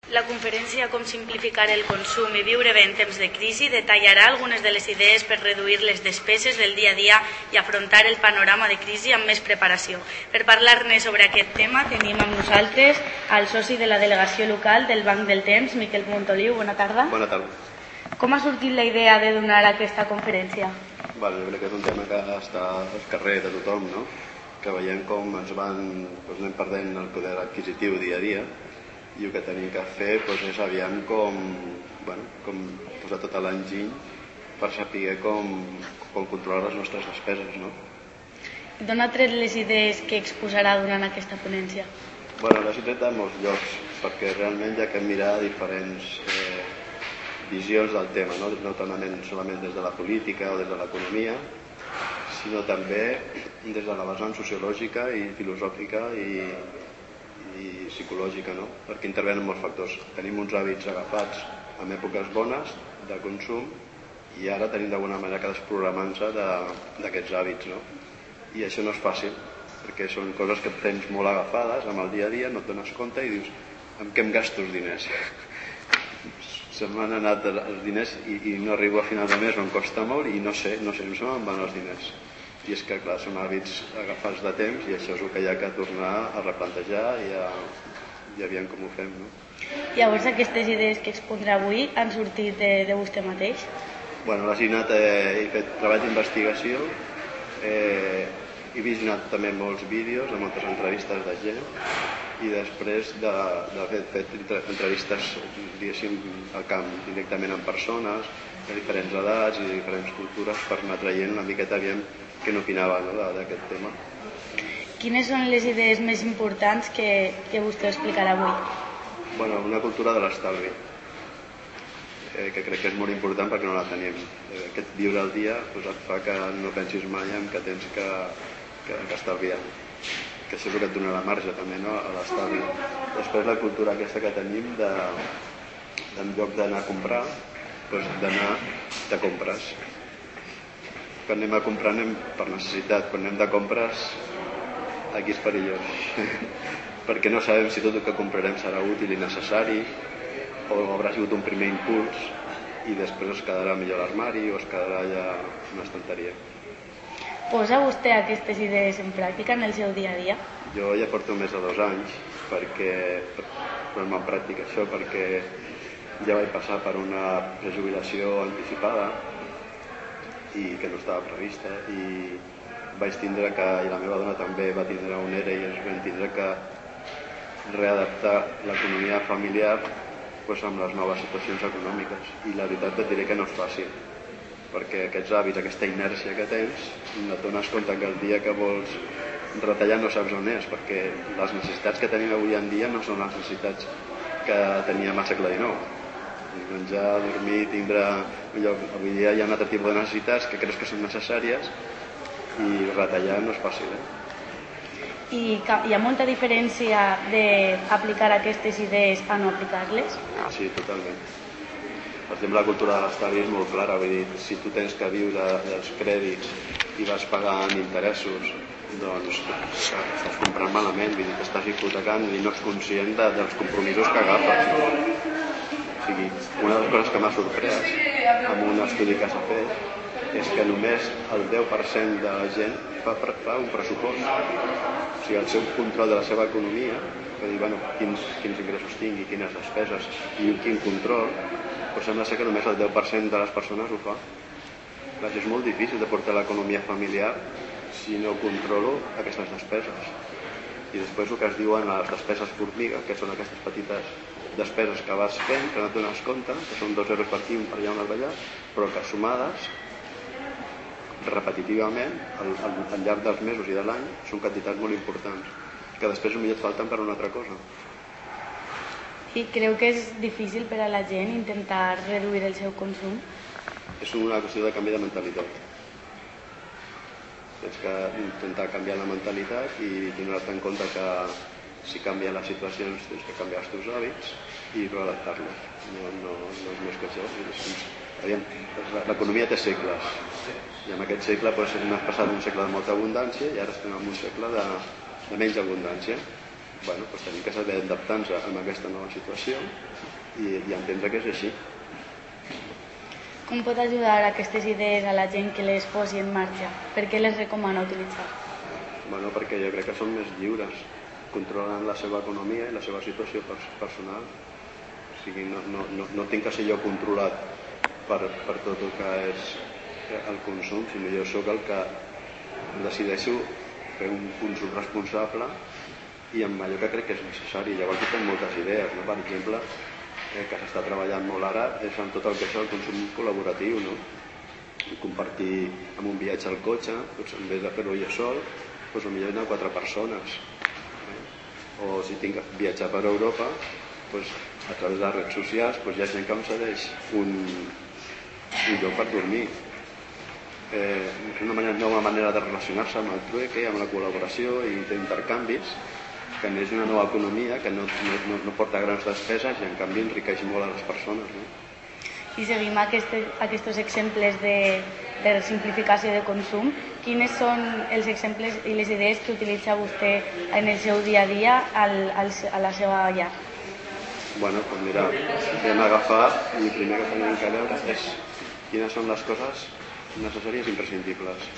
La conferència Com simplificar el consum i viure bé en temps de crisi detallarà algunes de les idees per reduir les despeses del dia a dia i afrontar el panorama de crisi amb més preparació. Per parlar-ne sobre aquest tema tenim amb nosaltres el soci de la delegació local del Banc del Temps, Miquel Montoliu. Bona tarda. Bona tarda. Com ha sortit la idea de donar aquesta conferència? Jo crec que és un tema que està al carrer de tothom, no? Que veiem com anem perdent el poder adquisitiu dia a dia, i el que tenim que fer és aviam com posar tot l'enginy per saber com controlar les nostres despeses, no? D'on ha tret les idees que exposarà durant aquesta ponència? Les he tret de molts llocs, perquè realment hi ha que mirar diferents visions del tema, no solament des de la política o des de l'economia, sinó també des de la vessant sociològica i filosòfica i psicològica, no? Perquè intervenen molts factors. Tenim uns hàbits agafats en èpoques bones de consum i ara tenim d'alguna manera que desprogramar-nos d'aquests hàbits, no? I això no és fàcil, perquè són coses que tens molt agafades amb el dia a dia, no et dones compte i dius, amb què em gasto els diners? Se m'han anat els diners i no arribo a final de mes, em costa molt i no sé on se me'n van els diners. I és que, clar, són hàbits agafats de temps i això és el que hi ha que tornar a replantejar i aviam com ho fem, no? Llavors, aquestes idees que expondrà avui han sortit de vostè mateix? He fet treball d'investigació, he visionat també molts vídeos de moltes entrevistes de gent i després d'haver fet entrevistes, diguéssim, al camp, directament amb persones de diferents edats i de diferents cultures per anar traient una miqueta aviam què n'opinava, no, d'aquest tema. Quines són les idees més importants que vostè explicarà avui? Una cultura de l'estalvi, que crec que és molt important perquè no la tenim. Aquest viure al dia et fa que no pensis mai en que tens que estalviar, que això és el que et donarà marge també, no, a l'estalvi. Després la cultura aquesta que tenim en lloc d'anar a comprar, d'anar de compres. Quan anem a comprar anem per necessitat, quan anem de compres aquí és perillós perquè no sabem si tot el que comprarem serà útil i necessari o haurà sigut un primer impuls i després es quedarà millor a l'armari o es quedarà allà a una estanteria. Posa vostè aquestes idees en pràctica en el seu dia a dia? Jo ja porto més de 2 anys posant-me en pràctica això, perquè ja vaig passar per una prejubilació anticipada i que no estava prevista i vaig tindre que, i la meva dona també va tindre un ERE i ens vam tindre que readaptar l'economia familiar amb les noves situacions econòmiques i la veritat et diré que no és fàcil perquè aquests hàbits, aquesta inèrcia que tens et dones compte que el dia que vols retallar no saps on és, perquè les necessitats que tenim avui en dia no són les necessitats que teníem al segle XIX. Menjar, dormir, tindre un lloc. Avui dia hi ha un altre tipus de necessitats que creus que són necessàries i retallar no és fàcil, I hi ha molta diferència d'aplicar aquestes idees a no aplicar-les? Sí, totalment. Per exemple, la cultura de l'estalvi és molt clara, vull dir, si tu tens que viure dels crèdits i vas pagant interessos, doncs estàs comprant malament, vull dir, t'estàs hipotecant i no ets conscient dels compromisos que agafes. O sigui, una de les coses que m'ha sorprès amb un estudi que s'ha fet és que només el 10% de la gent fa un pressupost. O sigui, el seu control de la seva economia, que dir, quins ingressos tingui, quines despeses i quin control, però sembla ser que només el 10% de les persones ho fa. Clar, és molt difícil de portar l'economia familiar si no controlo aquestes despeses. I després el que es diuen les despeses formiga, que són aquestes petites despeses que vas fent, que no et dones compte, que són 2 euros per aquí, un per allà, un per allà, però que sumades repetitivament al llarg dels mesos i de l'any són quantitats molt importants, que després potser et falten per una altra cosa. I creu que és difícil per a la gent intentar reduir el seu consum? És una qüestió de canvi de mentalitat. Tens que intentar canviar la mentalitat i donar-te en compte que si canvien les situacions tens que canviar els teus hàbits i readaptar-los. No és més que això. L'economia té segles i en aquest segle hem passat un segle de molta abundància i ara estem en un segle de menys abundància. Tenim que saber adaptar-nos a aquesta nova situació i entendre que és així. Com pot ajudar aquestes idees a la gent que les posi en marxa? Per què les recomana utilitzar? Bueno, perquè jo crec que són més lliures, controlen la seva economia i la seva situació personal. O sigui, no tinc que ser jo controlat per tot el que és el consum, sinó jo sóc el que decideixo fer un consum responsable i amb allò que crec que és necessari. Llavors jo tinc moltes idees, no? Per exemple, que s'està treballant molt ara és en tot el que és el consum col·laboratiu, no? Compartir amb un viatge al cotxe, doncs en vez de fer-ho jo sol, doncs potser anar 4 persones. O si tinc que viatjar per Europa, doncs a través de les redes socials doncs hi ha gent que em cedeix un lloc per dormir. És una nova manera de relacionar-se amb el trueque, amb la col·laboració i d'intercanvis, que neix una nova economia que no porta grans despeses i en canvi enriqueix molt a les persones, no? I seguim aquests exemples de simplificació de consum. Quines són els exemples i les idees que utilitza vostè en el seu dia a dia a la seva llar? Bueno, doncs mira, vam agafar i el primer que tenim que veure és quines són les coses necessàries i imprescindibles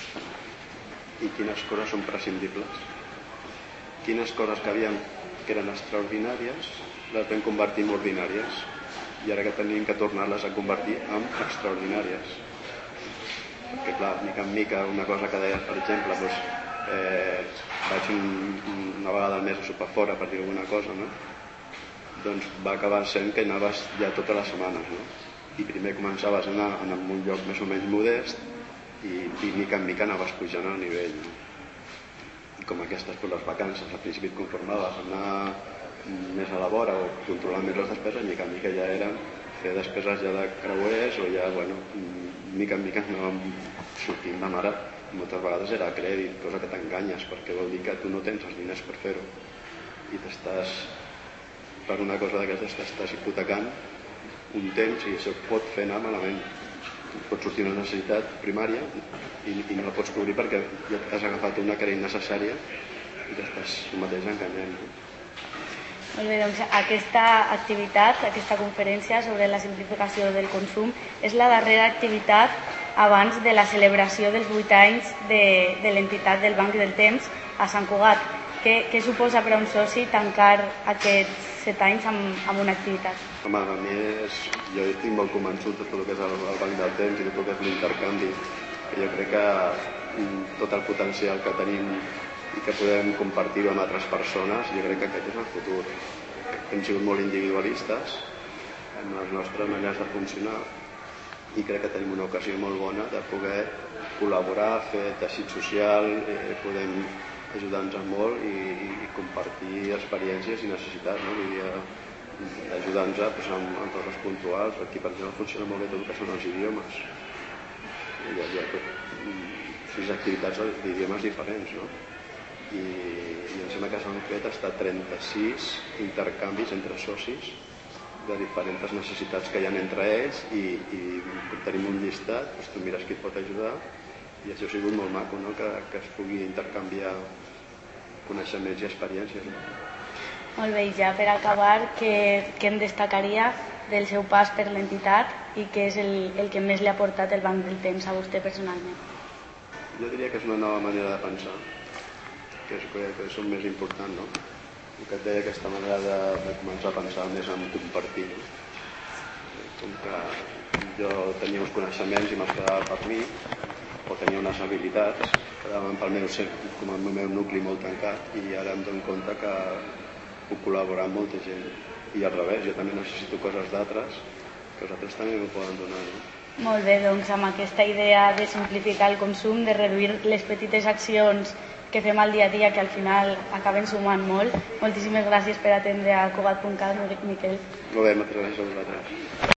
i quines coses són prescindibles. Quines coses que eren extraordinàries les vam convertir en ordinàries i ara que tenim que tornar-les a convertir en extraordinàries. Perquè clar, mica en mica, una cosa que deies, per exemple, doncs, vaig una vegada al mes a sopar fora per dir alguna cosa, no? Doncs va acabar sent que anaves ja totes les setmanes, no? I primer començaves a anar en un lloc més o menys modest i mica en mica anaves pujant al nivell, no? I com aquestes per les vacances, al principi et conformaves a anar més a la vora o controlar més les despeses, mica en mica ja eren fer despeses ja de creuers o ja, bueno, mica en mica anàvem sortint de mare. Moltes vegades era a crèdit, cosa que t'enganyes, perquè vol dir que tu no tens els diners per fer-ho i t'estàs, per una cosa d'aquestes, t'estàs hipotecant un temps i això pot fer anar malament. Pot sortir una necessitat primària i no la pots cobrir perquè ja has agafat una que era innecessària i t'estàs tu mateix enganyant, no? Molt bé, doncs aquesta activitat, aquesta conferència sobre la simplificació del consum és la darrera activitat abans de la celebració dels 8 anys de l'entitat del Banc del Temps a Sant Cugat. Què suposa per a un soci tancar aquests 7 anys amb una activitat? Home, a mi jo estic molt convençut de tot el que és el Banc del Temps i de tot el que és l'intercanvi, que jo crec que tot el potencial que tenim i que podem compartir-ho amb altres persones, jo crec que aquest és el futur. Hem sigut molt individualistes en les nostres maneres de funcionar i crec que tenim una ocasió molt bona de poder col·laborar, fer teixit social, podem ajudar-nos molt i compartir experiències i necessitats, no? Vull dir, ajudar-nos en coses puntuals. Aquí, per exemple, funciona molt bé tot el que són els idiomes. Hi ha 6 activitats d'idiomes diferents, no? I em sembla que s'han fet hasta 36 intercanvis entre socis de diferents necessitats que hi ha entre ells i tenim un llistat, doncs tu mires qui et pot ajudar i això ha sigut molt maco, no? Que es pugui intercanviar coneixements i experiències, no? Molt bé, i ja per acabar, què em destacaria del seu pas per l'entitat i què és el que més li ha portat el Banc del Temps a vostè personalment? Jo diria que és una nova manera de pensar, que és el més important, no? El que et deia, aquesta manera de començar a pensar més en compartir, no? Com que jo tenia uns coneixements i me'ls quedava per mi, o tenia unes habilitats, quedaven pel meu nucli molt tancat i ara em dono compte que puc col·laborar amb molta gent. I al revés, jo també necessito coses d'altres, que els altres també m'ho poden donar, no? Molt bé, doncs amb aquesta idea de simplificar el consum, de reduir les petites accions que fem al dia a dia que al final acaben sumant molt. Moltíssimes gràcies per atendre a Cugat.cat, Miquel. Molt bé, moltes gràcies a vosaltres.